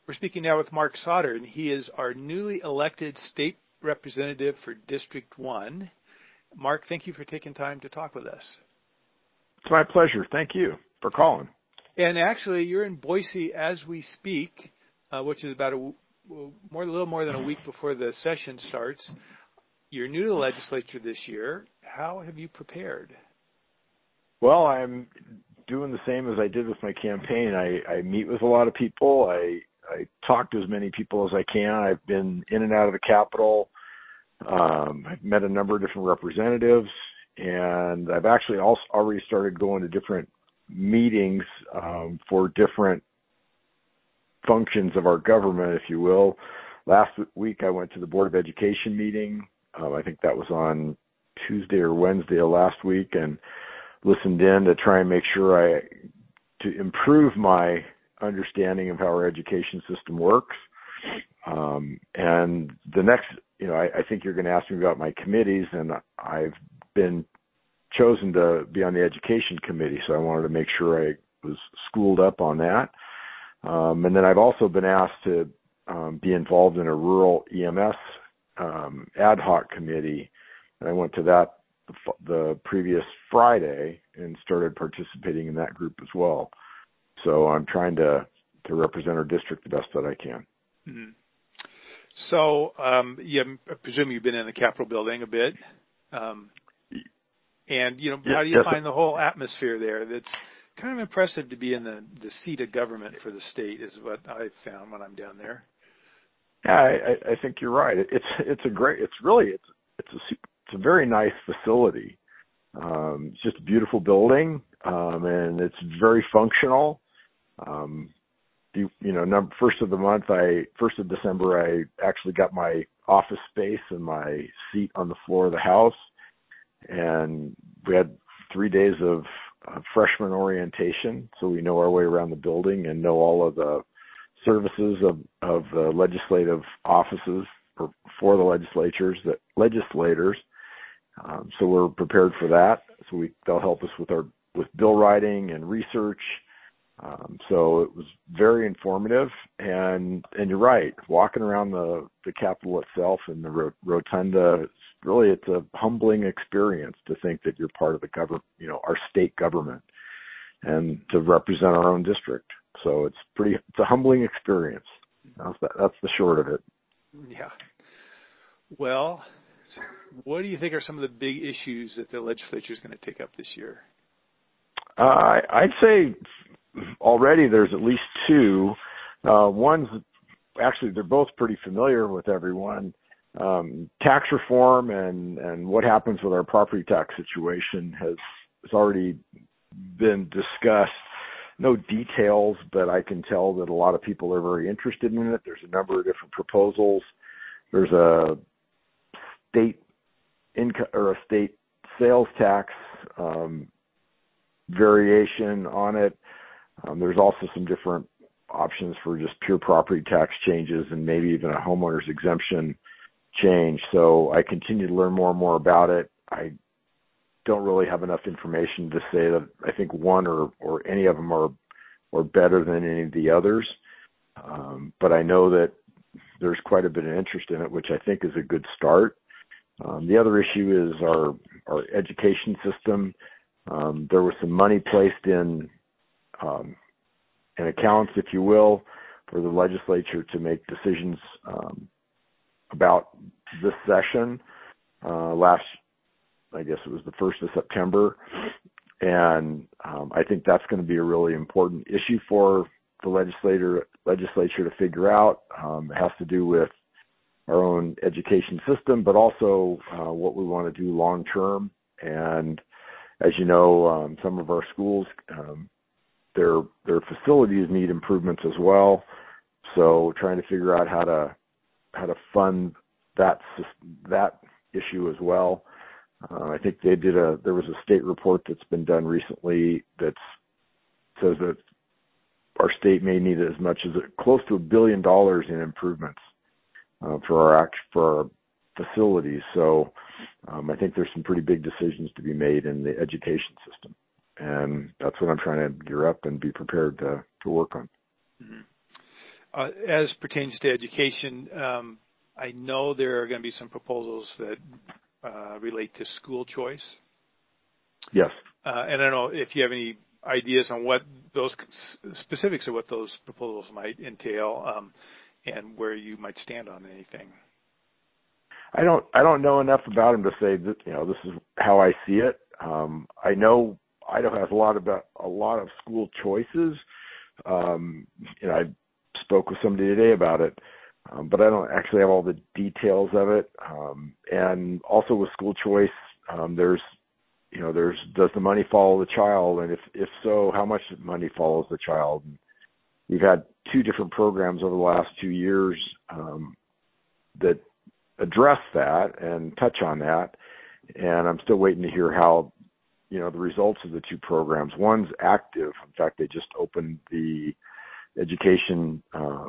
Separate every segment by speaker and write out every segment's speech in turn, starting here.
Speaker 1: We're speaking now with Mark Sauter, and he is our newly elected state representative for District 1. Mark, thank you for taking time to talk with us.
Speaker 2: It's my pleasure. Thank you for calling.
Speaker 1: And actually, you're in Boise as we speak, which is about a little more than a week before the session starts. You're new to the legislature this year. How have you prepared?
Speaker 2: Well, I'm doing the same as I did with my campaign. I meet with a lot of people. I talk to as many people as I can. I've been in and out of the Capitol. I've met a number of different representatives, and I've actually also already started going to different meetings for different functions of our government, if you will. Last week, I went to the Board of Education meeting. I think that was on Tuesday or Wednesday of last week, and listened in to try and make sure to improve my understanding of how our education system works. And the next, I think you're going to ask me about my committees, and I've been chosen to be on the education committee, so I wanted to make sure I was schooled up on that. And then I've also been asked to be involved in a rural EMS ad hoc committee, and I went to that the previous Friday and started participating in that group as well. So I'm trying to represent our district the best that I can.
Speaker 1: Mm-hmm. So I presume you've been in the Capitol building a bit. And, how do you find the whole atmosphere there? That's kind of impressive to be in the seat of government for the state is what I've found when I'm down there.
Speaker 2: Yeah, I think you're right. It's a very nice facility. It's just a beautiful building, and it's very functional. First of December, I actually got my office space and my seat on the floor of the House, and we had 3 days of freshman orientation, so we know our way around the building and know all of the services of the legislative offices for the legislators. So we're prepared for that. So they'll help us with bill writing and research. So it was very informative, and you're right. Walking around the Capitol itself and the rotunda, it's a humbling experience to think that you're part of the government, our state government, and to represent our own district. So it's a humbling experience. That's the short of it.
Speaker 1: Yeah. Well, what do you think are some of the big issues that the legislature is going to take up this year?
Speaker 2: I'd say already there's at least two. One's actually, they're both pretty familiar with everyone. Tax reform and what happens with our property tax situation has already been discussed. No details, but I can tell that a lot of people are very interested in it. There's a number of different proposals. There's a state income or a state sales tax variation on it. There's also some different options for just pure property tax changes and maybe even a homeowner's exemption change. So I continue to learn more and more about it. I don't really have enough information to say that I think one or any of them are better than any of the others. But I know that there's quite a bit of interest in it, which I think is a good start. The other issue is our education system. There was some money placed in accounts, if you will, for the legislature to make decisions about this session. I guess it was the 1st of September. And I think that's going to be a really important issue for the legislature to figure out. It has to do with our own education system, but also what we want to do long term. And as you know, some of our schools, their facilities need improvements as well. So trying to figure out how to fund that issue as well. I think there was a state report that's been done recently that says that our state may need as much as close to $1 billion in improvements for our facilities. So I think there's some pretty big decisions to be made in the education system, and that's what I'm trying to gear up and be prepared to work on.
Speaker 1: Mm-hmm. as pertains to education, I know there are going to be some proposals that relate to school choice.
Speaker 2: Yes.
Speaker 1: And I don't know if you have any ideas on what those specifics of what those proposals might entail, and where you might stand on anything.
Speaker 2: I don't know enough about them to say that, this is how I see it. I know Idaho has a lot of school choices. I spoke with somebody today about it, but I don't actually have all the details of it. And also with school choice, there's does the money follow the child, and if so, how much money follows the child? And we've had two different programs over the last 2 years that address that and touch on that, and I'm still waiting to hear how the results of the two programs. One's active. In fact, they just opened the education. I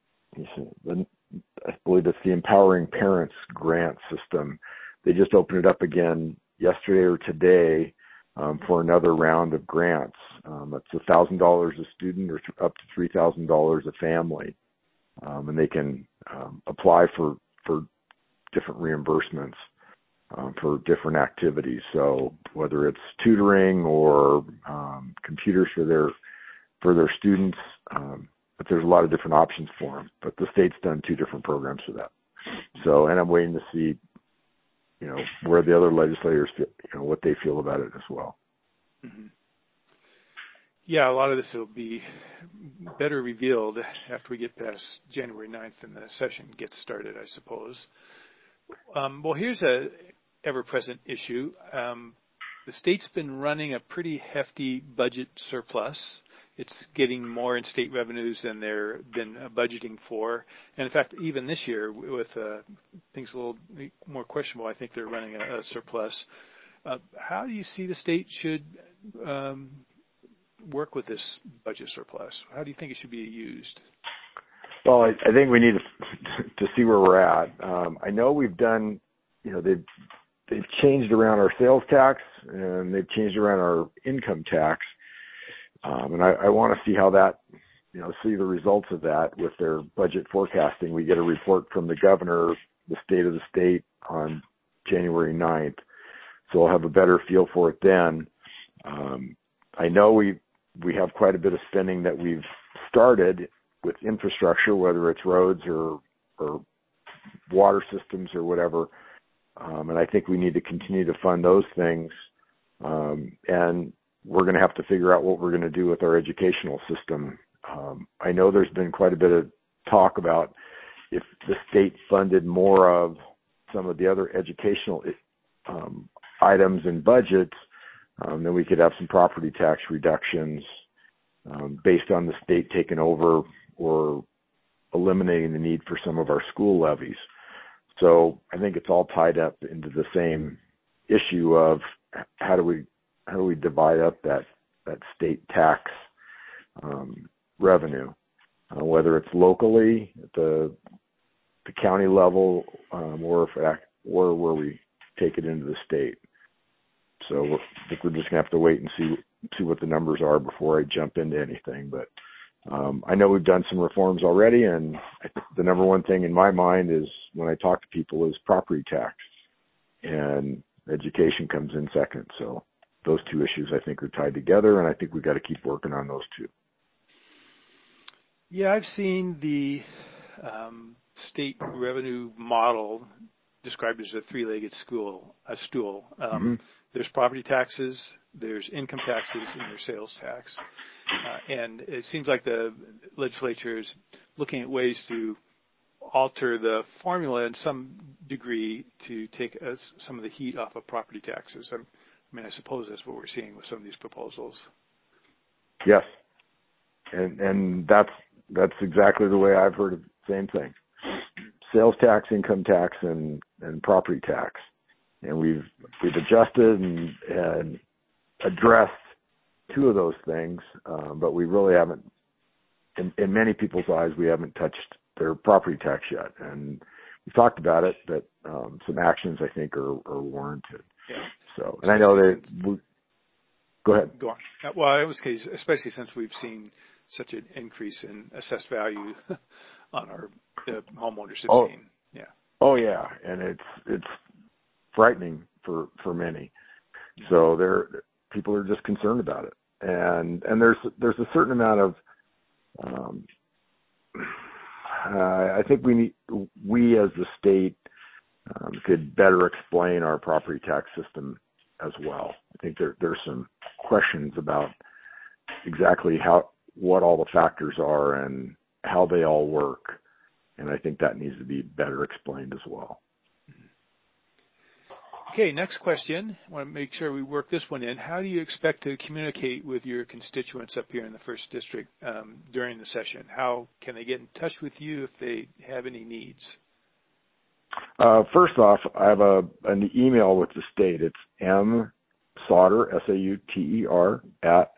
Speaker 2: believe it's the Empowering Parents grant system. They just opened it up again yesterday or today for another round of grants. It's $1,000 a student or up to $3,000 a family, and they can apply for different reimbursements for different activities. So whether it's tutoring or computers for their students, but there's a lot of different options for them. But the state's done two different programs for that. So, and I'm waiting to see, where the other legislators feel, what they feel about it as well.
Speaker 1: Mm-hmm. Yeah, a lot of this will be better revealed after we get past January 9th and the session gets started, I suppose. Well, here's a ever-present issue. The state's been running a pretty hefty budget surplus. It's getting more in state revenues than they've been budgeting for. And in fact, even this year, with things a little more questionable, I think they're running a surplus. How do you see the state should work with this budget surplus? How do you think it should be used?
Speaker 2: Well, I think we need to see where we're at. I know we've done, they've changed around our sales tax and they've changed around our income tax. And I want to see how that, see the results of that with their budget forecasting. We get a report from the governor, the state of the state, on January 9th. So we'll have a better feel for it then. I know we have quite a bit of spending that we've started with infrastructure, whether it's roads or water systems or whatever. And I think we need to continue to fund those things. And we're going to have to figure out what we're going to do with our educational system. I know there's been quite a bit of talk about if the state funded more of some of the other educational items and budgets, then we could have some property tax reductions based on the state taking over or eliminating the need for some of our school levies. So I think it's all tied up into the same issue of how do we divide up that state tax revenue, whether it's locally at the county level or where we take it into the state. So I think we're just gonna have to wait and see what the numbers are before I jump into anything. But I know we've done some reforms already, and I think the number one thing in my mind is when I talk to people is property tax, and education comes in second. So those two issues I think are tied together, and I think we've got to keep working on those two.
Speaker 1: Yeah, I've seen the state revenue model described as a three-legged stool. There's property taxes, there's income taxes, and there's sales tax. And it seems like the legislature is looking at ways to alter the formula in some degree to take some of the heat off of property taxes. I suppose that's what we're seeing with some of these proposals.
Speaker 2: Yes, and that's exactly the way I've heard of the same thing. Sales tax, income tax, and property tax. And we've adjusted and addressed two of those things, but we really haven't, in many people's eyes, we haven't touched their property tax yet. And we talked about it, but some actions I think are warranted.
Speaker 1: Yeah.
Speaker 2: So, and I know Go ahead.
Speaker 1: Go on. Well, I was case, especially since we've seen such an increase in assessed value on our homeowners have seen. Yeah.
Speaker 2: Oh yeah, and it's frightening for many. So people are just concerned about it, and there's a certain amount of I think we as the state could better explain our property tax system as well. I think there's some questions about exactly what all the factors are and how they all work, and I think that needs to be better explained as well.
Speaker 1: Okay, next question. I want to make sure we work this one in. How do you expect to communicate with your constituents up here in the 1st District during the session? How can they get in touch with you if they have any needs?
Speaker 2: First off, I have an email with the state. It's msauter, SAUTER, at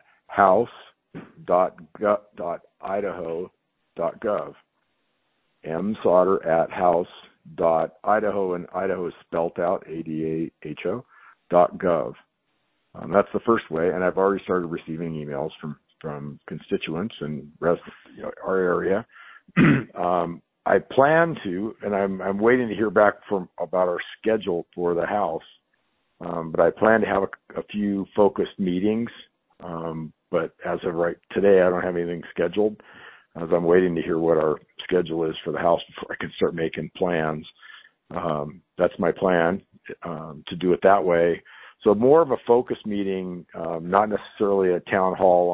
Speaker 2: house.idaho.gov. msauter at house.idaho, and Idaho is spelt out, ADAHO.gov. That's the first way, and I've already started receiving emails from constituents and residents, our area. I plan to, and I'm waiting to hear back about our schedule for the House, but I plan to have a few focused meetings. But as of right today, I don't have anything scheduled, as I'm waiting to hear what our schedule is for the House before I can start making plans. That's my plan, to do it that way. So more of a focus meeting, not necessarily a town hall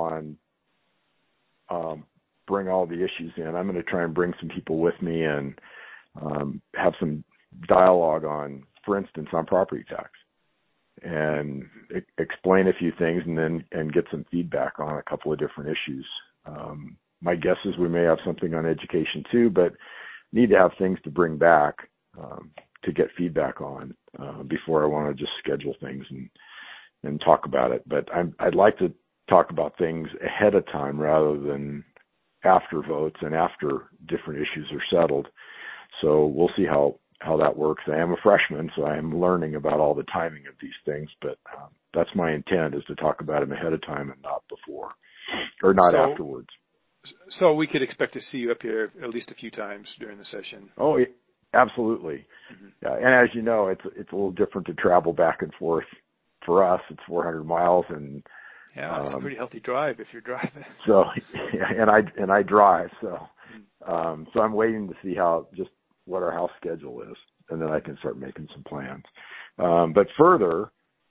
Speaker 2: on bring all the issues in. I'm going to try and bring some people with me and have some dialogue on, for instance, on property tax, and explain a few things and get some feedback on a couple of different issues. My guess is we may have something on education too, but need to have things to bring back to get feedback on before I want to just schedule things and talk about it. But I'd like to talk about things ahead of time rather than after votes and after different issues are settled. So we'll see how that works. I am a freshman, so I am learning about all the timing of these things, but that's my intent, is to talk about them ahead of time and not before, or not afterwards.
Speaker 1: So we could expect to see you up here at least a few times during the session.
Speaker 2: Oh, absolutely. Mm-hmm. Yeah, and as you know, it's a little different to travel back and forth. For us, it's 400 miles, and
Speaker 1: it's a pretty healthy drive if you're driving.
Speaker 2: So, and I drive, so I'm waiting to see what our House schedule is, and then I can start making some plans. But further,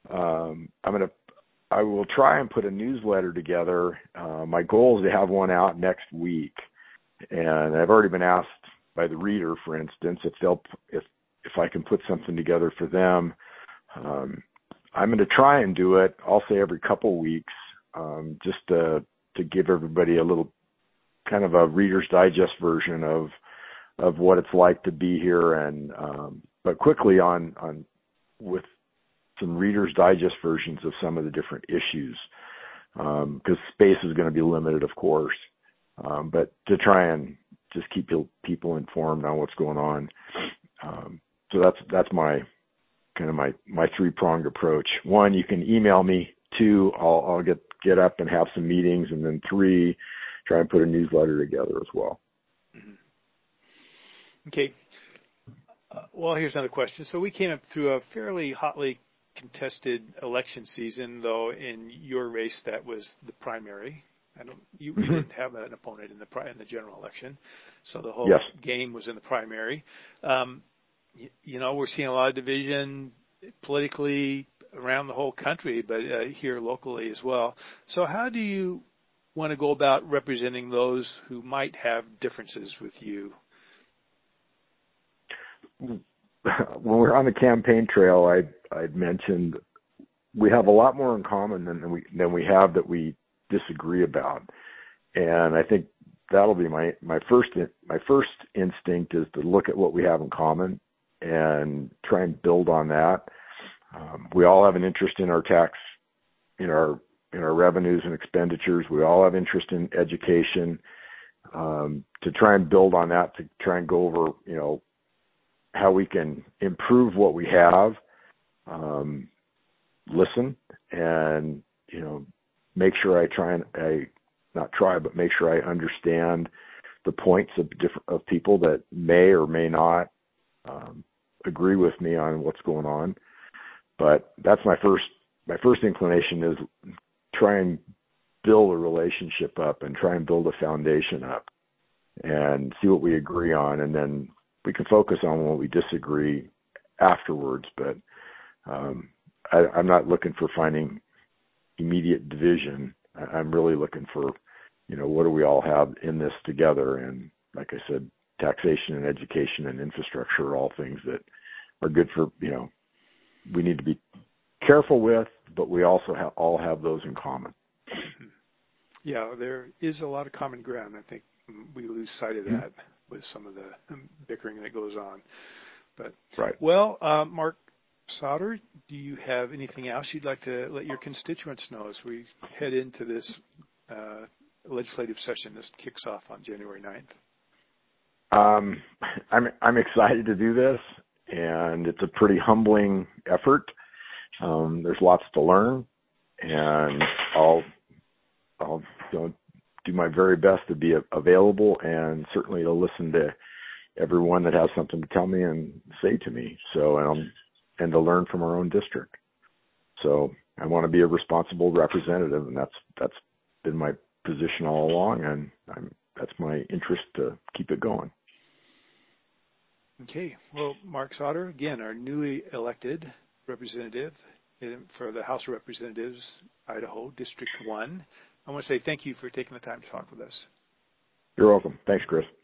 Speaker 2: I will try and put a newsletter together. My goal is to have one out next week, and I've already been asked by the reader, for instance, if I can put something together for them. I'm going to try and do it, I'll say every couple weeks, just to give everybody a little kind of a Reader's Digest version of what it's like to be here, and but quickly on with some Reader's Digest versions of some of the different issues, because space is going to be limited, of course, but to try and just keep people informed on what's going on. So that's my kind of my three-pronged approach. 1, you can email me. 2, I'll get up and have some meetings, and then 3, try and put a newsletter together as well.
Speaker 1: Mm-hmm. Okay. Well, here's another question. So we came up through a fairly hotly contested election season, though in your race that was the primary. You didn't have an opponent in the general election, so the whole game was in the primary. We're seeing a lot of division politically around the whole country, but here locally as well. So how do you want to go about representing those who might have differences with you?
Speaker 2: When we're on the campaign trail, I'd mentioned we have a lot more in common than we have that we disagree about, and I think that'll be my first instinct is to look at what we have in common and try and build on that. We all have an interest in our tax, in our revenues and expenditures. We all have interest in education. To try and build on that, to try and go over, how we can improve what we have, listen, and, make sure make sure I understand the points of people that may or may not agree with me on what's going on. But that's my first inclination is try and build a relationship up and try and build a foundation up and see what we agree on, and then we can focus on what we disagree afterwards. But I'm not looking for finding immediate division. I'm really looking for, what do we all have in this together? And like I said, taxation and education and infrastructure are all things that are good for, we need to be careful with, but we also all have those in common.
Speaker 1: Yeah, there is a lot of common ground. I think we lose sight of that with some of the bickering that goes on. But
Speaker 2: right.
Speaker 1: Well, Mark Sauter, do you have anything else you'd like to let your constituents know as we head into this legislative session? This kicks off on January 9th.
Speaker 2: I'm excited to do this, and it's a pretty humbling effort. There's lots to learn, and I'll do my very best to be available, and certainly to listen to everyone that has something to tell me and say to me. So, and to learn from our own district. So I want to be a responsible representative, and that's been my position all along, and that's my interest to keep it going.
Speaker 1: Okay. Well, Mark Sauter, again, our newly elected representative for the House of Representatives, Idaho, District 1. I want to say thank you for taking the time to talk with us.
Speaker 2: You're welcome. Thanks, Chris.